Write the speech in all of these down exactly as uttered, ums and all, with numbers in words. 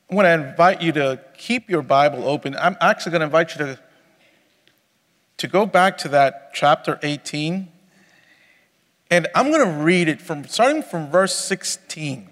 I want to invite you to keep your Bible open. I'm actually going to invite you to, to go back to that chapter eighteen. And I'm going to read it from starting from verse sixteen.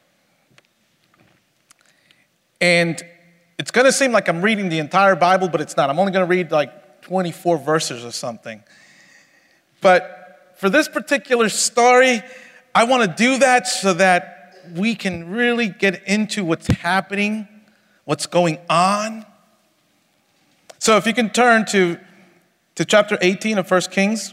And it's going to seem like I'm reading the entire Bible, but it's not. I'm only going to read like twenty-four verses or something. But for this particular story, I want to do that so that we can really get into what's happening, what's going on. So if you can turn to, to chapter eighteen of First Kings,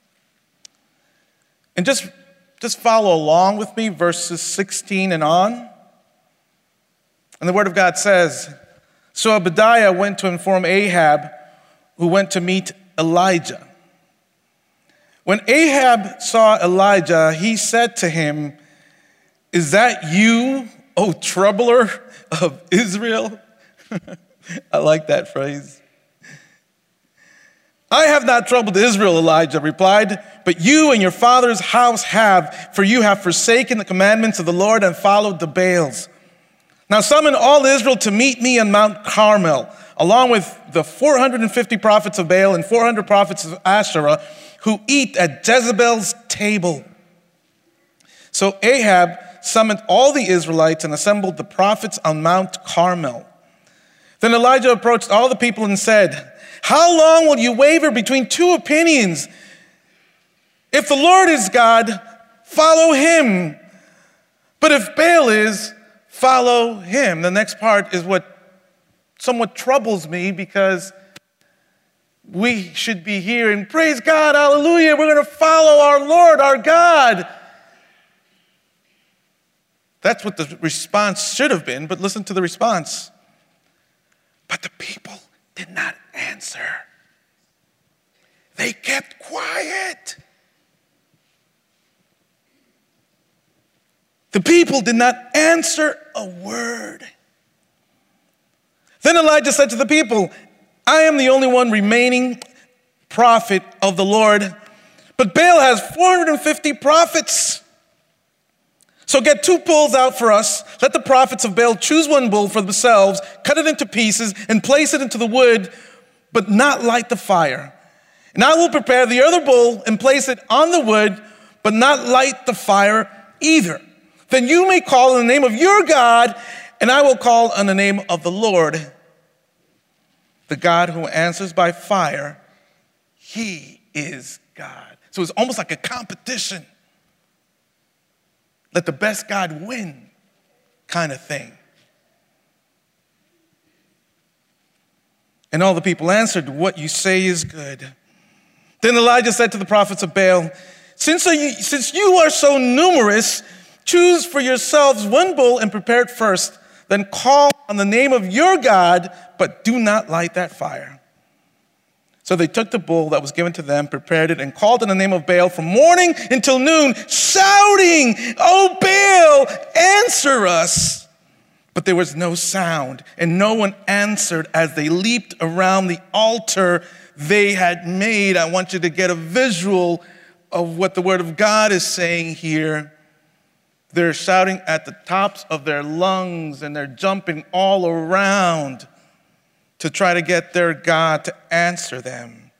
and just, just follow along with me, verses sixteen and on. And the word of God says, "So Obadiah went to inform Ahab, who went to meet Elijah. When Ahab saw Elijah, he said to him, 'Is that you, O troubler of Israel?'" I like that phrase. "I have not troubled Israel," Elijah replied, "but you and your father's house have, for you have forsaken the commandments of the Lord and followed the Baals. Now summon all Israel to meet me on Mount Carmel, along with the four hundred fifty prophets of Baal and four hundred prophets of Asherah who eat at Jezebel's table." So Ahab summoned all the Israelites and assembled the prophets on Mount Carmel. Then Elijah approached all the people and said, "How long will you waver between two opinions? If the Lord is God, follow him. But if Baal is, follow him." The next part is what somewhat troubles me, because we should be hearing, "Praise God, hallelujah, we're going to follow our Lord, our God." That's what the response should have been, but listen to the response. "But the people did not answer. They kept quiet." The people did not answer a word. Then Elijah said to the people, "I am the only one remaining prophet of the Lord, but Baal has four hundred fifty prophets. So get two bulls out for us. Let the prophets of Baal choose one bull for themselves, cut it into pieces, and place it into the wood, but not light the fire. And I will prepare the other bull and place it on the wood, but not light the fire either. Then you may call on the name of your God, and I will call on the name of the Lord, the God who answers by fire. He is God." So it's almost like a competition. Let the best God win kind of thing. And all the people answered, "What you say is good." Then Elijah said to the prophets of Baal, Since you, since you are so numerous, choose for yourselves one bull and prepare it first. Then call on the name of your God, but do not light that fire." So they took the bull that was given to them, prepared it, and called in the name of Baal from morning until noon, shouting, "O Baal, answer us." But there was no sound, and no one answered as they leaped around the altar they had made. I want you to get a visual of what the word of God is saying here. They're shouting at the tops of their lungs, and they're jumping all around to try to get their God to answer them.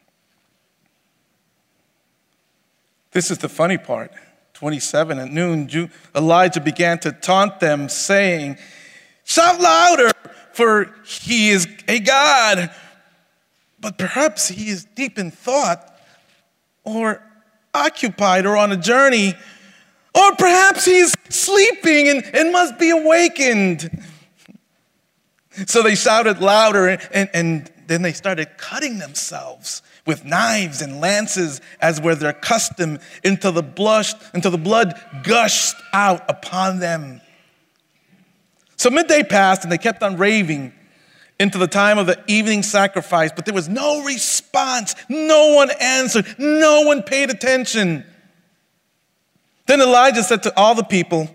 This is the funny part. twenty-seven, at noon, Elijah began to taunt them, saying, "Shout louder, for he is a God. But perhaps he is deep in thought, or occupied, or on a journey. Or perhaps he's sleeping and, and must be awakened." So they shouted louder, and, and, and then they started cutting themselves with knives and lances, as were their custom, until the blush, until the blood gushed out upon them. So midday passed, and they kept on raving into the time of the evening sacrifice, but there was no response. No one answered. No one paid attention. Then Elijah said to all the people,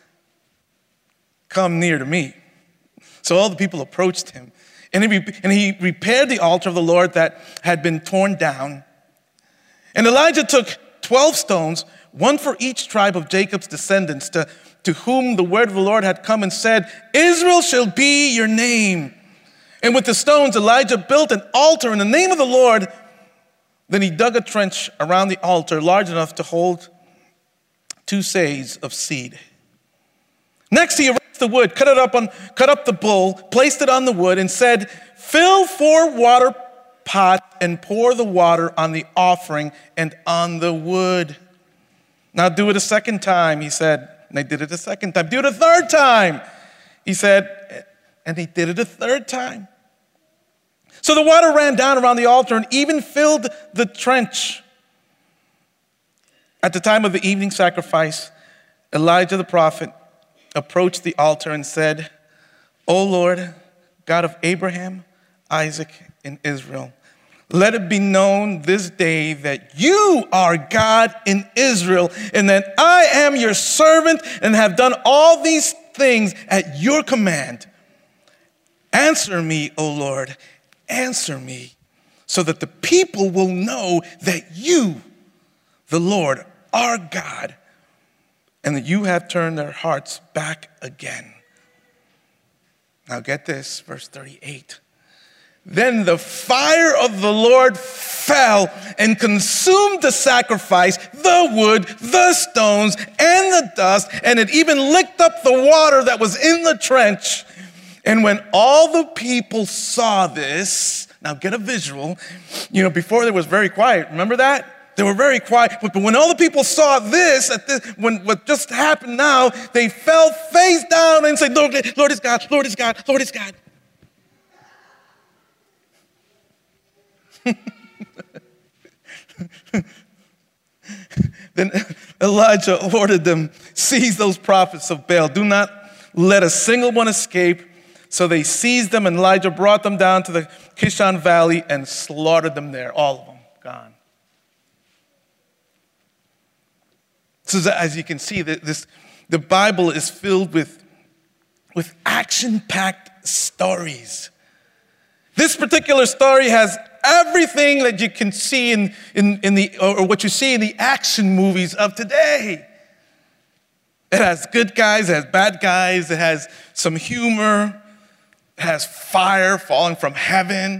"Come near to me." So all the people approached him, and he, and he repaired the altar of the Lord that had been torn down. And Elijah took twelve stones, one for each tribe of Jacob's descendants, to, to whom the word of the Lord had come and said, Israel shall be your name. And with the stones, Elijah built an altar in the name of the Lord. Then he dug a trench around the altar large enough to hold two seahs of seed. Next, he erased the wood, cut it up on, cut up the bull, placed it on the wood, and said, fill four water pots and pour the water on the offering and on the wood. Now do it a second time, he said. And they did it a second time. Do it a third time, he said. And they did it a third time. So the water ran down around the altar and even filled the trench. At the time of the evening sacrifice, Elijah the prophet approached the altar and said, O Lord, God of Abraham, Isaac, and Israel, let it be known this day that you are God in Israel, and that I am your servant and have done all these things at your command. Answer me, O Lord, answer me, so that the people will know that you, the Lord, are God, and that you have turned their hearts back again. Now get this, verse thirty-eight. Then the fire of the Lord fell and consumed the sacrifice, the wood, the stones, and the dust, and it even licked up the water that was in the trench. And when all the people saw this, now get a visual, you know, before there was very quiet, remember that? They were very quiet, but when all the people saw this, at this, when what just happened now, they fell face down and said, Lord, Lord is God, Lord is God, Lord is God. Then Elijah ordered them, seize those prophets of Baal. Do not let a single one escape. So they seized them, and Elijah brought them down to the Kishon Valley and slaughtered them there. All of them gone. So as you can see, this, the Bible is filled with, with action-packed stories. This particular story has everything that you can see in, in, in the, or what you see in the action movies of today. It has good guys, it has bad guys, it has some humor, it has fire falling from heaven,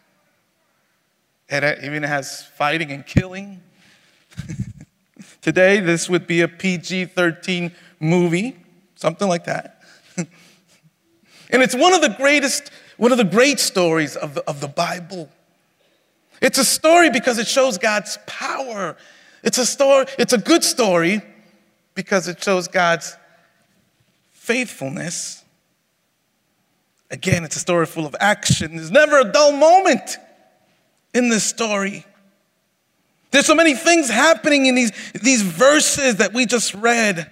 it even has fighting and killing. Today, this would be a P G thirteen movie, something like that. And it's one of the greatest, one of the great stories of the, of the Bible. It's a story because it shows God's power. It's a story, it's a good story because it shows God's faithfulness. Again, it's a story full of action. There's never a dull moment in this story. There's so many things happening in these, these verses that we just read.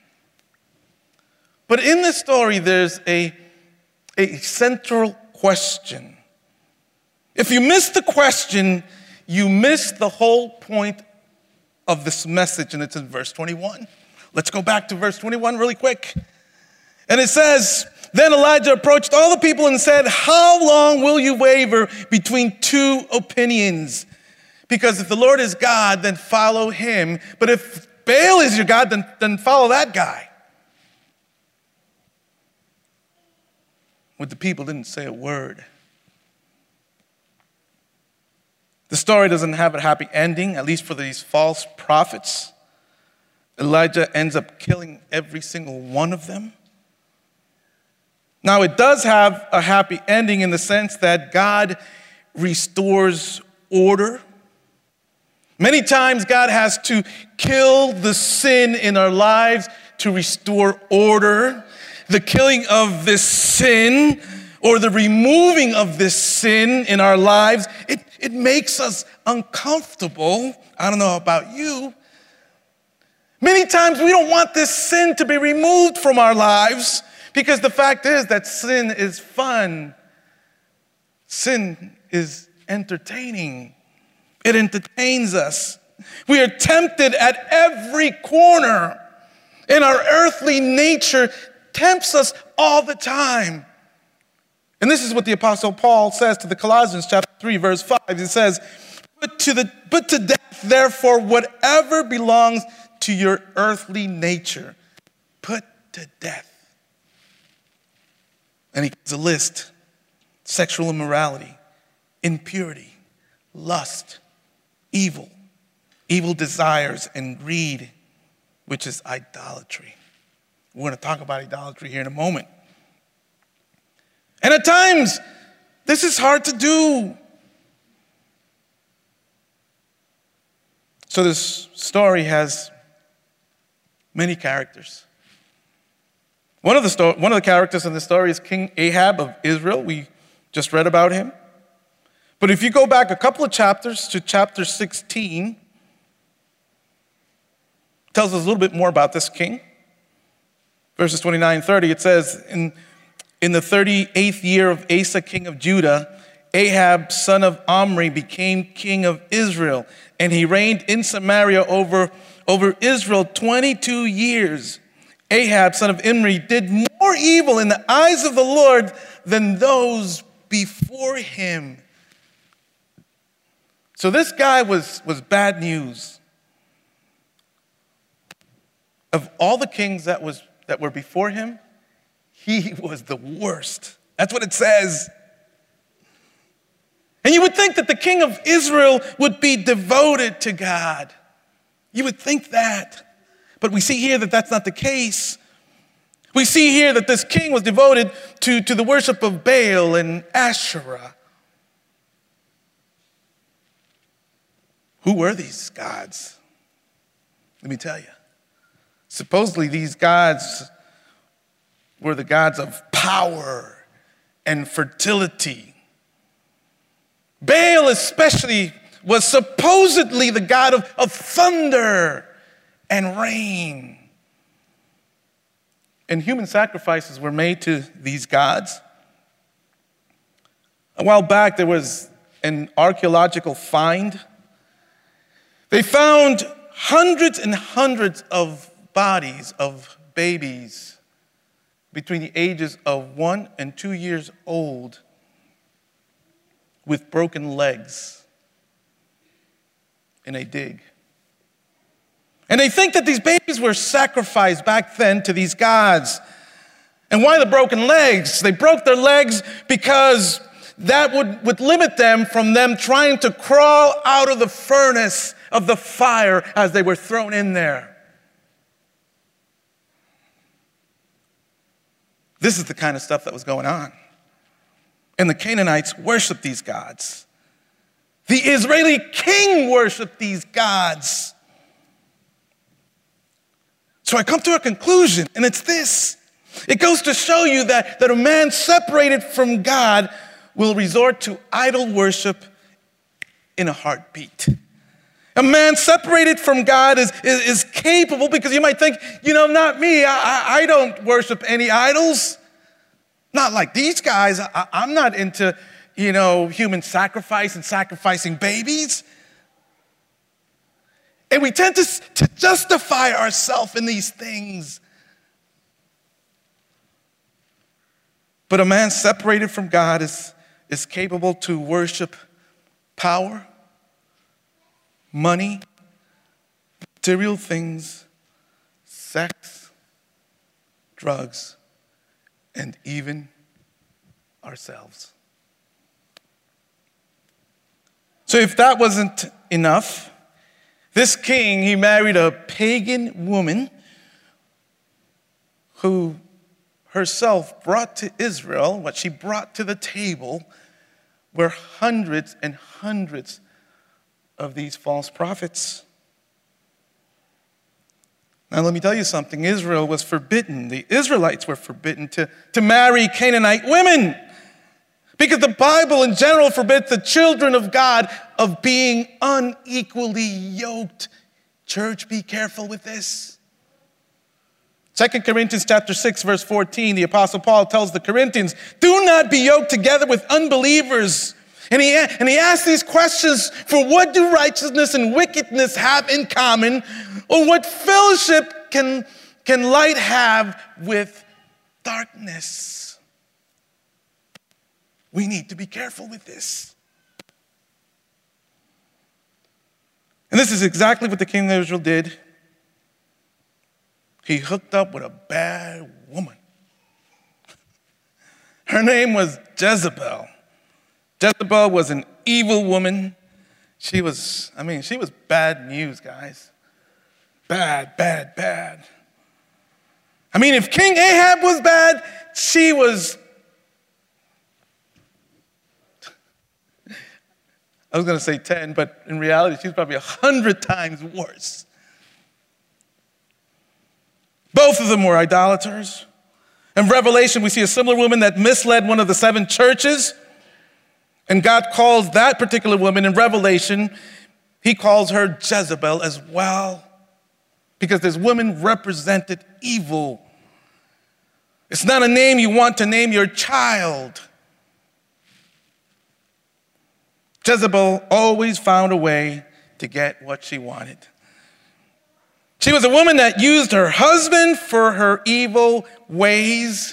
But in this story, there's a, a central question. If you miss the question, you miss the whole point of this message, and it's in verse twenty-one. Let's go back to verse twenty-one really quick. And it says, then Elijah approached all the people and said, how long will you waver between two opinions? Because if the Lord is God, then follow him. But if Baal is your God, then, then follow that guy. But the people didn't say a word. The story doesn't have a happy ending, at least for these false prophets. Elijah ends up killing every single one of them. Now, it does have a happy ending in the sense that God restores order. Many times God has to kill the sin in our lives to restore order. The killing of this sin or the removing of this sin in our lives, it, it makes us uncomfortable. I don't know about you. Many times we don't want this sin to be removed from our lives because the fact is that sin is fun. Sin is entertaining. It entertains us. We are tempted at every corner, and our earthly nature tempts us all the time. And this is what the Apostle Paul says to the Colossians chapter three, verse five. It says, Put to, the, put to death, therefore, whatever belongs to your earthly nature, put to death. And he gives a list: sexual immorality, impurity, lust, evil, evil desires, and greed, which is idolatry. We're going to talk about idolatry here in a moment. And at times, this is hard to do. So this story has many characters. One of the sto- one of the characters in the story is King Ahab of Israel. We just read about him. But if you go back a couple of chapters to chapter sixteen, it tells us a little bit more about this king. Verses twenty-nine and thirty, it says, in, in the thirty-eighth year of Asa, king of Judah, Ahab, son of Omri, became king of Israel, and he reigned in Samaria over, over Israel twenty-two years. Ahab, son of Imri, did more evil in the eyes of the Lord than those before him. So this guy was, was bad news. Of all the kings that, was, that were before him, he was the worst. That's what it says. And you would think that the king of Israel would be devoted to God. You would think that. But we see here that that's not the case. We see here that this king was devoted to, to the worship of Baal and Asherah. Who were these gods? Let me tell you. Supposedly these gods were the gods of power and fertility. Baal especially was supposedly the god of, of thunder and rain. And human sacrifices were made to these gods. A while back, there was an archaeological find. They found hundreds and hundreds of bodies of babies between the ages of one and two years old with broken legs in a dig. And they think that these babies were sacrificed back then to these gods. And why the broken legs? They broke their legs because that would, would limit them from them trying to crawl out of the furnace of the fire as they were thrown in there. This is the kind of stuff that was going on. And the Canaanites worshiped these gods. The Israeli king worshiped these gods. So I come to a conclusion, and it's this. It goes to show you that, that a man separated from God will resort to idol worship in a heartbeat. A man separated from God is, is, is capable, because you might think, you know, not me. I, I, I don't worship any idols. Not like these guys. I, I'm not into, you know, human sacrifice and sacrificing babies. And we tend to, to justify ourselves in these things. But a man separated from God is, is capable to worship power, money, material things, sex, drugs, and even ourselves. So if that wasn't enough, this king, he married a pagan woman who herself brought to Israel, what she brought to the table were hundreds and hundreds of these false prophets. Now let me tell you something. Israel was forbidden. The Israelites were forbidden to, to marry Canaanite women. Because the Bible in general forbids the children of God of being unequally yoked. Church, be careful with this. Second Corinthians chapter six, verse fourteen, the Apostle Paul tells the Corinthians, do not be yoked together with unbelievers. And he, and he asks these questions, for what do righteousness and wickedness have in common? Or what fellowship can, can light have with darkness? We need to be careful with this. And this is exactly what the king of Israel did. he hooked up with a bad woman. Her name was Jezebel. Jezebel was an evil woman. She was, I mean, she was bad news, guys. Bad, bad, bad. I mean, if King Ahab was bad, she was, I was going to say ten, but in reality, she's probably a hundred times worse. Both of them were idolaters. In Revelation, we see a similar woman that misled one of the seven churches. And God calls that particular woman in Revelation, he calls her Jezebel as well. Because this woman represented evil. It's not a name you want to name your child. Jezebel always found a way to get what she wanted. She was a woman that used her husband for her evil ways.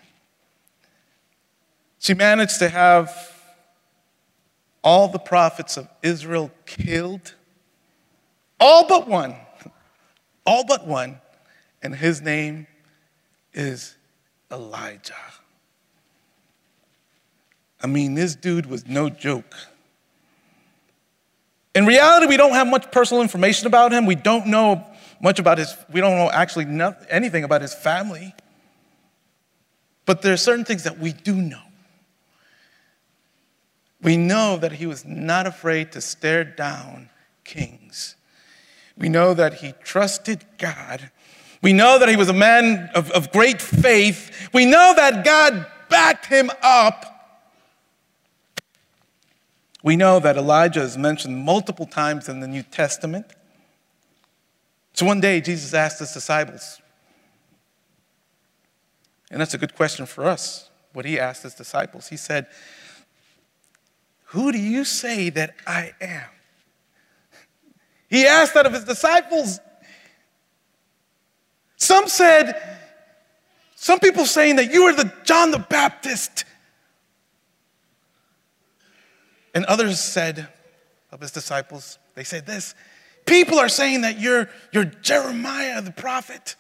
She managed to have all the prophets of Israel killed. All but one. All but one. And his name is Elijah. I mean, this dude was no joke. In reality, we don't have much personal information about him. We don't know much about his, we don't know actually nothing, anything about his family. But there are certain things that we do know. We know that he was not afraid to stare down kings. We know that he trusted God. We know that he was a man of, of great faith. We know that God backed him up. We know that Elijah is mentioned multiple times in the New Testament. So one day, Jesus asked his disciples, and that's a good question for us, what he asked his disciples. He said, "Who do you say that I am?" He asked that of his disciples. Some said, some people saying that you are the John the Baptist. And others said of his disciples, they said this, people are saying that you're, you're Jeremiah the prophet.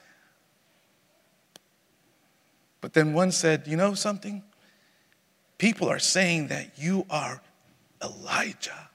But then one said, you know something? People are saying that you are Elijah.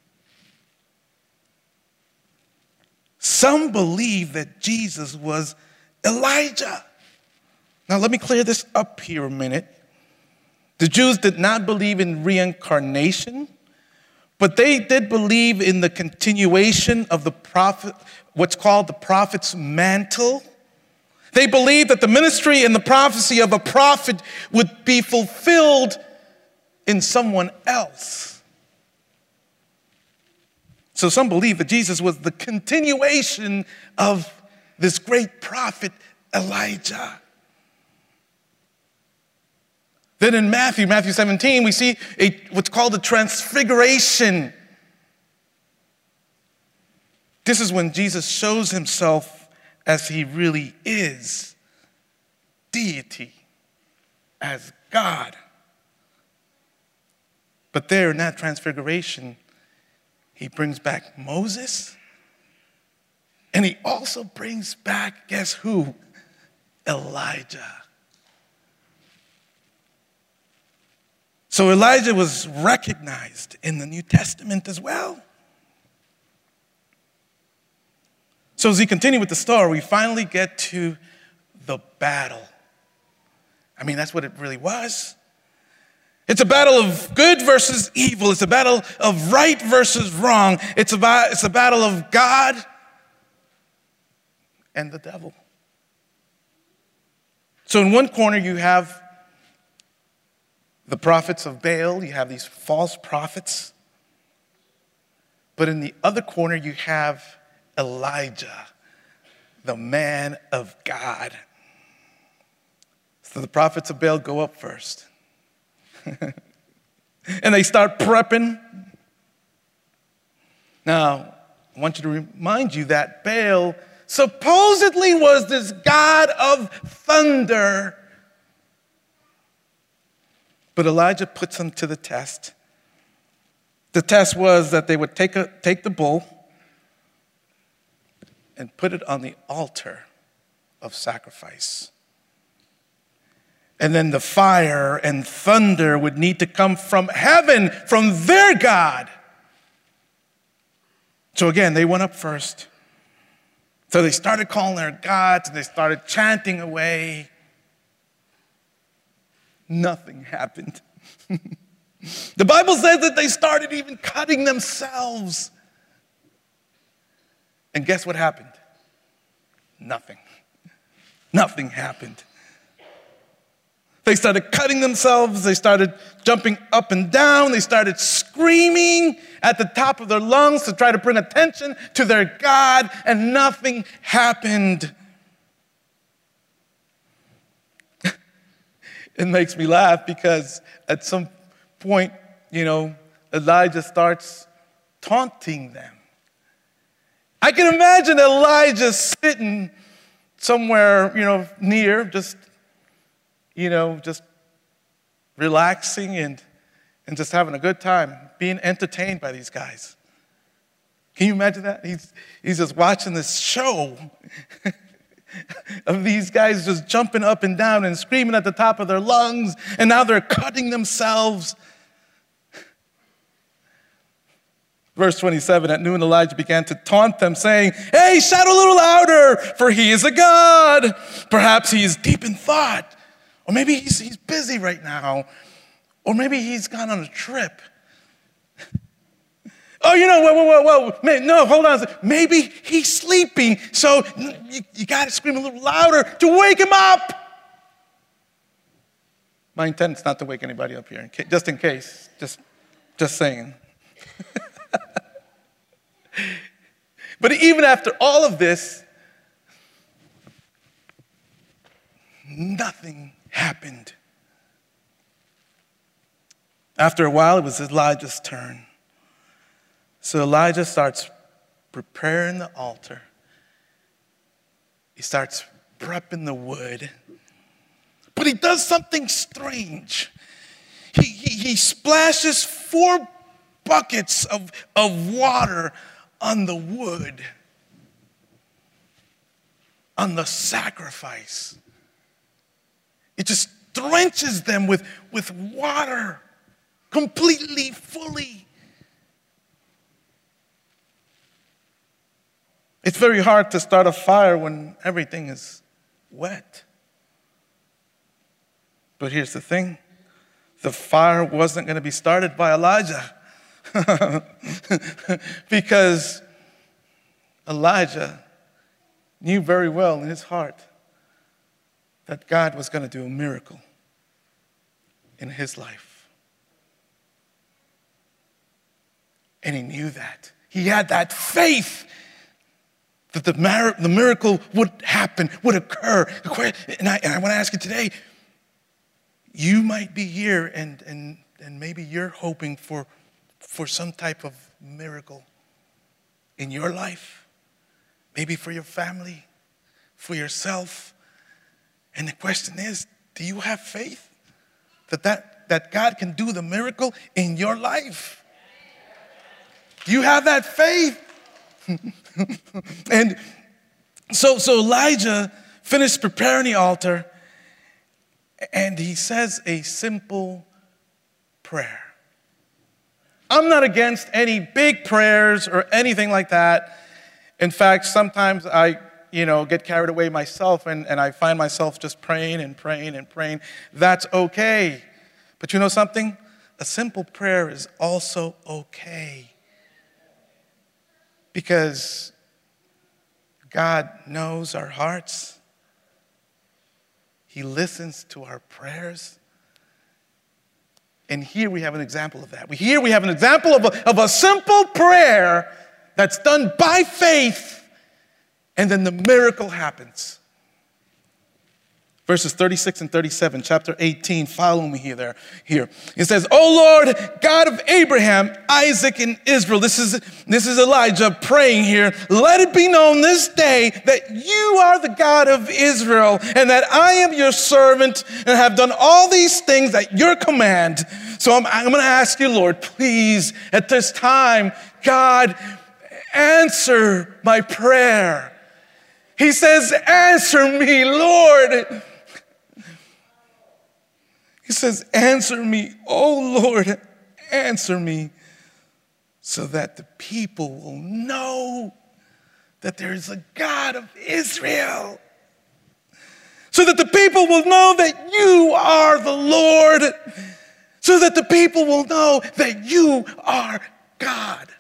Some believe that Jesus was Elijah. Now let me clear this up here a minute. The Jews did not believe in reincarnation, but they did believe in the continuation of the prophet, what's called the prophet's mantle. They believed that the ministry and the prophecy of a prophet would be fulfilled in someone else. So some believe that Jesus was the continuation of this great prophet Elijah. Then in Matthew, Matthew seventeen, we see a, what's called a transfiguration. This is when Jesus shows himself as he really is, deity, as God. But there in that transfiguration, he brings back Moses, and he also brings back, guess who? Elijah. So Elijah was recognized in the New Testament as well. So as we continue with the story, we finally get to the battle. I mean, that's what it really was. It's a battle of good versus evil. It's a battle of right versus wrong. It's a, it's a battle of God and the devil. So in one corner you have the prophets of Baal, you have these false prophets. But in the other corner, you have Elijah, the man of God. So the prophets of Baal go up first. And they start prepping. Now, I want you to remind you that Baal supposedly was this god of thunder. But Elijah puts them to the test. The test was that they would take, a, take the bull and put it on the altar of sacrifice. And then the fire and thunder would need to come from heaven, from their God. So again, they went up first. So they started calling their gods, and they started chanting away. Nothing happened. The Bible says that they started even cutting themselves. And guess what happened? Nothing. Nothing happened. They started cutting themselves. They started jumping up and down. They started screaming at the top of their lungs to try to bring attention to their God, and nothing happened. It makes me laugh because at some point, you know, Elijah starts taunting them. I can imagine Elijah sitting somewhere, you know, near, just, you know, just relaxing and, and just having a good time, being entertained by these guys. Can you imagine that? He's, he's just watching this show of these guys just jumping up and down and screaming at the top of their lungs, and now they're cutting themselves. Verse twenty-seven, at noon Elijah began to taunt them, saying, "Hey, shout a little louder, for he is a god. Perhaps he is deep in thought, or maybe he's, he's busy right now, or maybe he's gone on a trip. Oh, you know, whoa, whoa, whoa, whoa, no, hold on. Maybe he's sleeping, so you, you got to scream a little louder to wake him up." My intent is not to wake anybody up here, just in case, just, just saying. But even after all of this, nothing happened. After a while, it was Elijah's turn. So Elijah starts preparing the altar. He starts prepping the wood. But he does something strange. He, he, he splashes four buckets of, of water on the wood, on the sacrifice. It just drenches them with, with water, completely, fully. It's very hard to start a fire when everything is wet. But here's the thing. The fire wasn't going to be started by Elijah. Because Elijah knew very well in his heart that God was going to do a miracle in his life. And he knew that. He had that faith that the, mar- the miracle would happen, would occur. And I, and I want to ask you today, you might be here and, and, and maybe you're hoping for for some type of miracle in your life, maybe for your family, for yourself. And the question is, do you have faith that, that, that God can do the miracle in your life? Do you have that faith? And so, so Elijah finished preparing the altar, and he says a simple prayer. I'm not against any big prayers or anything like that. In fact, sometimes I, you know, get carried away myself and, and I find myself just praying and praying and praying. That's okay. But you know something? A simple prayer is also okay. Because God knows our hearts. He listens to our prayers. And here we have an example of that. Here we have an example of a, of a simple prayer that's done by faith, and then the miracle happens. Verses thirty-six and thirty-seven, chapter eighteen, follow me here. There, here. It says, "O Lord, God of Abraham, Isaac, and Israel." This is, this is Elijah praying here. "Let it be known this day that you are the God of Israel, and that I am your servant, and have done all these things at your command." So I'm, I'm going to ask you, Lord, please, at this time, God, answer my prayer. He says, answer me, Lord. He says, answer me, oh Lord, answer me, so that the people will know that there is a God of Israel. So that the people will know that you are the Lord. So that the people will know that you are God.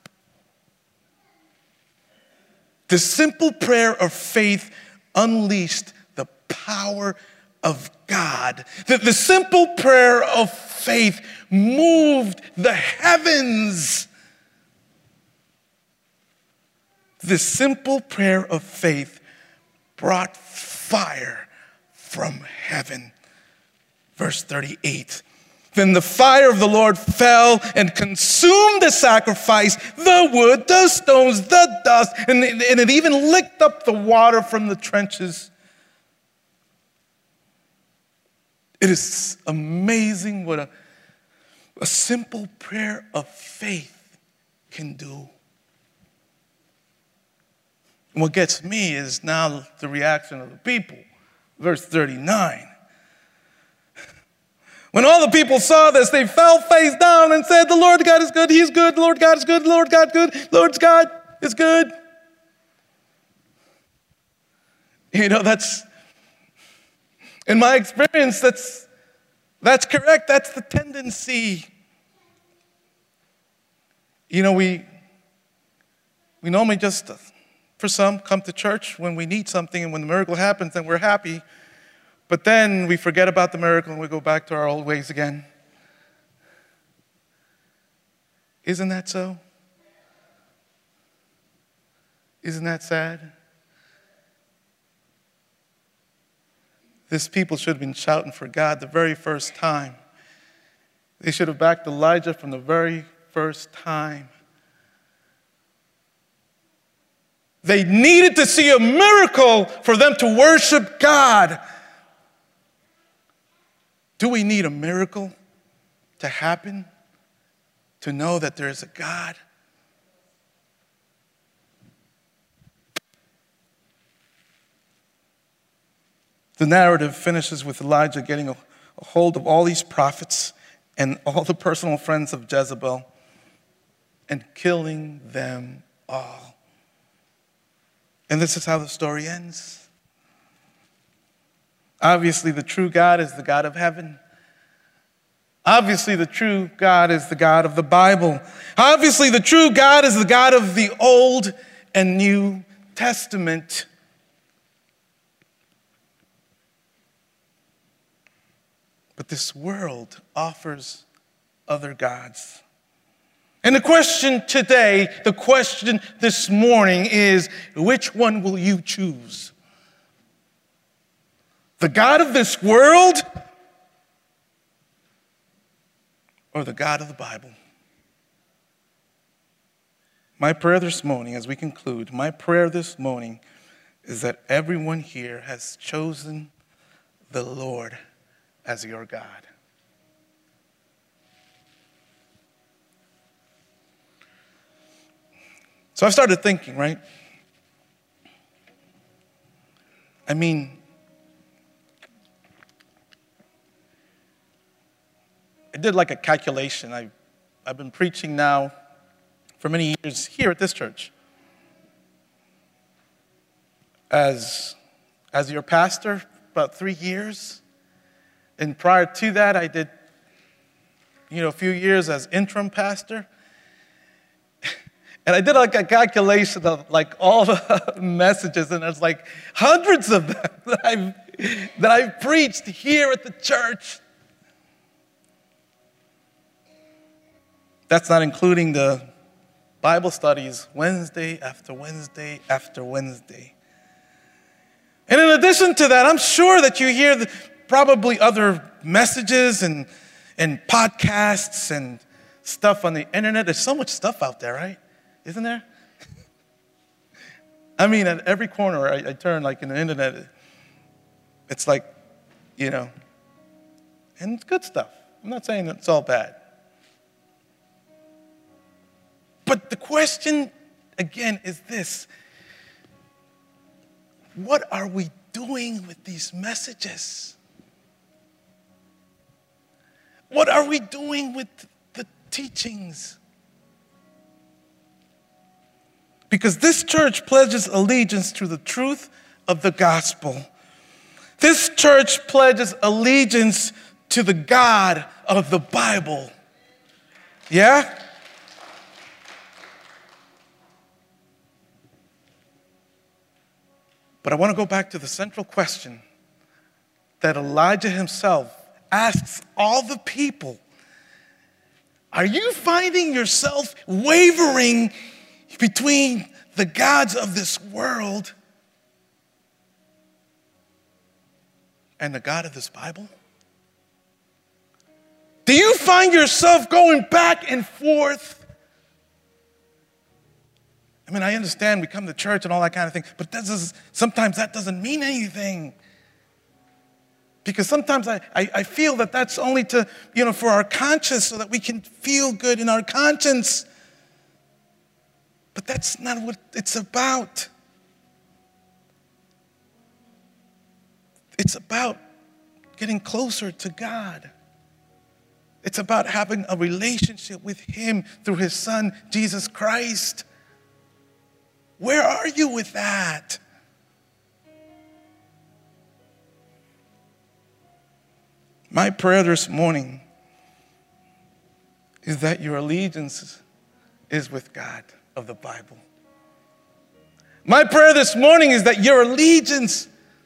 The simple prayer of faith unleashed the power of God. The, the simple prayer of faith moved the heavens. The simple prayer of faith brought fire from heaven. Verse thirty-eight. Then the fire of the Lord fell and consumed the sacrifice, the wood, the stones, the dust, and it, and it even licked up the water from the trenches. It is amazing what a, a simple prayer of faith can do. And what gets me is now the reaction of the people. Verse thirty-nine. When all the people saw this, they fell face down and said, the Lord God is good, He's good, the Lord God is good, the Lord God is good, the Lord God is good. You know, that's, in my experience, that's, that's correct. That's the tendency. You know, we, we normally just, for some, come to church when we need something, and when the miracle happens, then we're happy. But then we forget about the miracle and we go back to our old ways again. Isn't that so? Isn't that sad? This people should have been shouting for God the very first time. They should have backed Elijah from the very first time. They needed to see a miracle for them to worship God. Do we need a miracle to happen to know that there is a God? The narrative finishes with Elijah getting a, a hold of all these prophets and all the personal friends of Jezebel and killing them all. And this is how the story ends. Obviously, the true God is the God of heaven. Obviously, the true God is the God of the Bible. Obviously, the true God is the God of the Old and New Testament. But this world offers other gods. And the question today, the question this morning is, which one will you choose? The God of this world or the God of the Bible? My prayer this morning, as we conclude, my prayer this morning is that everyone here has chosen the Lord as your God. So I started thinking, right? I mean, I did like a calculation. I, I've been preaching now for many years here at this church. As, as your pastor, about three years. And prior to that, I did, you know, a few years as interim pastor. And I did like a calculation of like all the messages, and there's like hundreds of them that I've, that I've preached here at the church. That's not including the Bible studies Wednesday after Wednesday after Wednesday. And in addition to that, I'm sure that you hear the, probably other messages and, and podcasts and stuff on the internet. There's so much stuff out there, right? Isn't there? I mean, at every corner I, I turn, like in the internet, it's like, you know, and it's good stuff. I'm not saying it's all bad. But the question, again, is this. what are we doing with these messages? What are we doing with the teachings? Because this church pledges allegiance to the truth of the gospel. This church pledges allegiance to the God of the Bible. Yeah? But I want to go back to the central question that Elijah himself asks all the people. Are you finding yourself wavering between the gods of this world and the God of this Bible? Do you find yourself going back and forth? I mean, I understand we come to church and all that kind of thing, but that does, sometimes that doesn't mean anything. Because sometimes I, I, I feel that that's only to, you know, for our conscience, so that we can feel good in our conscience. But that's not what it's about. It's about getting closer to God. It's about having a relationship with Him through His Son, Jesus Christ. Where are you with that? My prayer this morning is that your allegiance is with God of the Bible. My prayer this morning is that your allegiance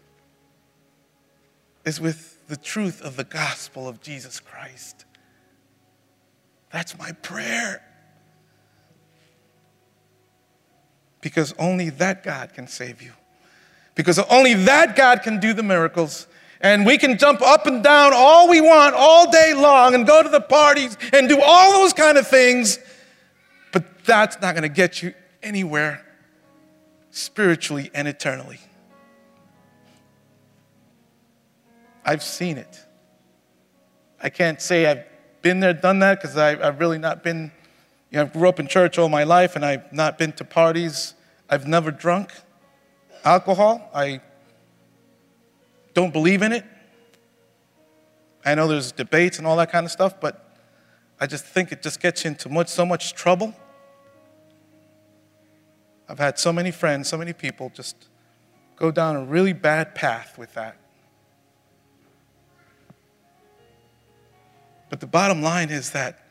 is with the truth of the gospel of Jesus Christ. That's my prayer. Because only that God can save you. Because only that God can do the miracles. And we can jump up and down all we want all day long and go to the parties and do all those kind of things. But that's not going to get you anywhere spiritually and eternally. I've seen it. I can't say I've been there, done that, because I've really not been, you know, I grew up in church all my life and I've not been to parties. I've never drunk alcohol. I don't believe in it. I know there's debates and all that kind of stuff, but I just think it just gets you into much, so much trouble. I've had so many friends, so many people just go down a really bad path with that. But the bottom line is that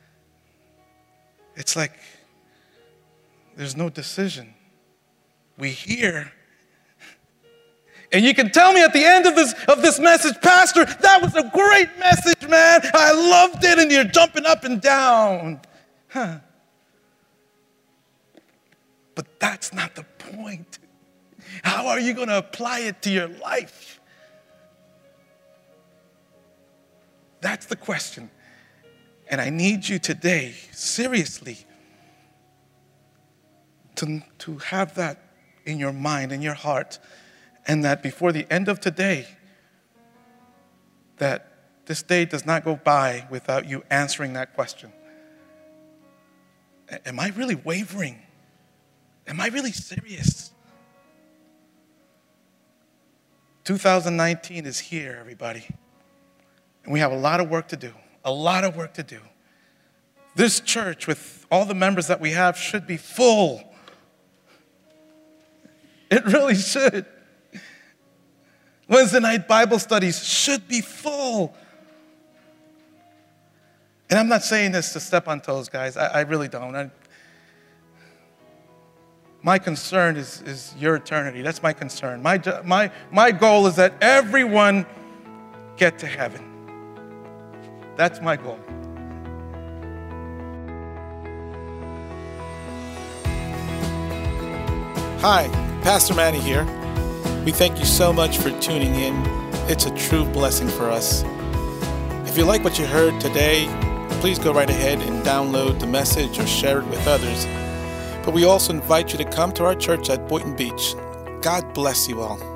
it's like there's no decision. We hear. And you can tell me at the end of this of this message, Pastor, that was a great message, man. I loved it, and you're jumping up and down. Huh. But that's not the point. How are you going to apply it to your life? That's the question. And I need you today, seriously, to, to have that in your mind, in your heart, and that before the end of today, that this day does not go by without you answering that question. Am I really wavering? Am I really serious? two thousand nineteen is here, everybody. And we have a lot of work to do, a lot of work to do. This church, with all the members that we have, should be full. It really should. Wednesday night Bible studies should be full. And I'm not saying this to step on toes, guys. I, I really don't. I, my concern is, is your eternity. That's my concern. My, my, my goal is that everyone get to heaven. That's my goal. Hi, Pastor Manny here. We thank you so much for tuning in. It's a true blessing for us. If you like what you heard today, please go right ahead and download the message or share it with others. But we also invite you to come to our church at Boynton Beach. God bless you all.